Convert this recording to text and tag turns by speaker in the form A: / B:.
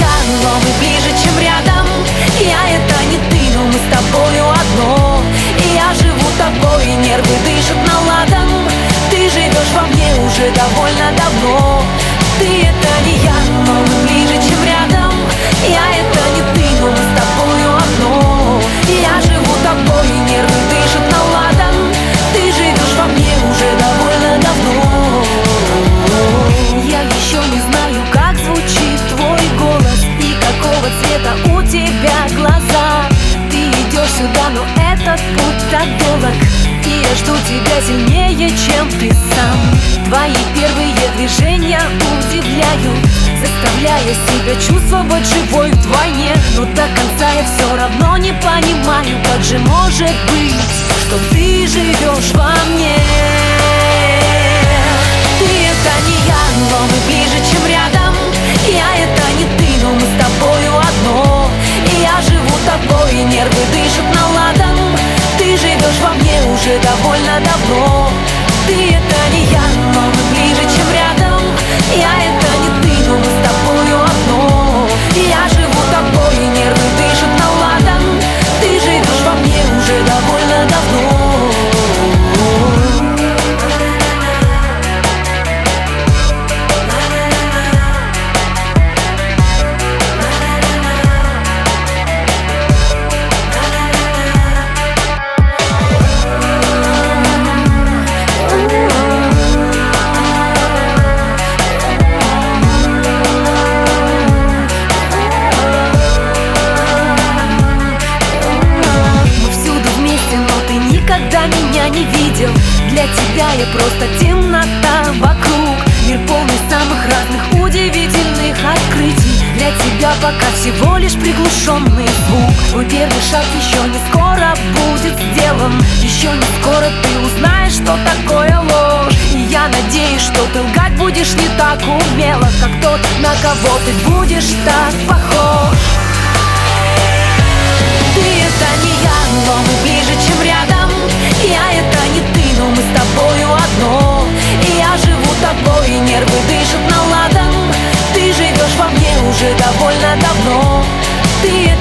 A: я, но мы ближе, чем рядом. Я это не ты, но мы с тобою одно. И я живу тобой, и нервы дышат наладом. Ты живешь во мне уже довольно давно. Ты это не я, но мы ближе, чем рядом. Я это не ты, но мы с тобою одно. И я живу тобой, и нервы дышат наладом. Ты живешь во мне уже довольно давно. Я еще не знаю, как звучит твой голос и какого цвета у тебя глаза. Ты идешь сюда, но этот путь так долг, и я жду тебя сильнее, чем ты сам. Твои первые движения удивляют, заставляя себя чувствовать живой вдвойне. Но до конца я все равно не понимаю, как же может быть, что ты живешь во мне. Ты это не я, но мы ближе, чем рядом. Я это не ты, но мы с тобою одно. И я живу тобой, и нервы дышат наладом. Ты живешь во мне уже довольно давно. Ты это не я, но мы ближе, чем рядом. Я это не ты, но мы с тобою одно. И я живу тобой, и нервы дышат наладом. Ты живешь во мне уже довольно давно. Никогда меня не видел. Для тебя я просто темнота вокруг. Мир полный самых разных удивительных открытий. Для тебя пока всего лишь приглушенный звук. Твой первый шаг еще не скоро будет сделан. Еще не скоро ты узнаешь, что такое ложь. И я надеюсь, что ты лгать будешь не так умело, как тот, на кого ты будешь так похож. Ты это не я, но мы ближе, чем рядом. Я это не ты, но мы с тобою одно. И я живу тобой, и нервы дышат наладом. Ты живешь во мне уже довольно давно. Ты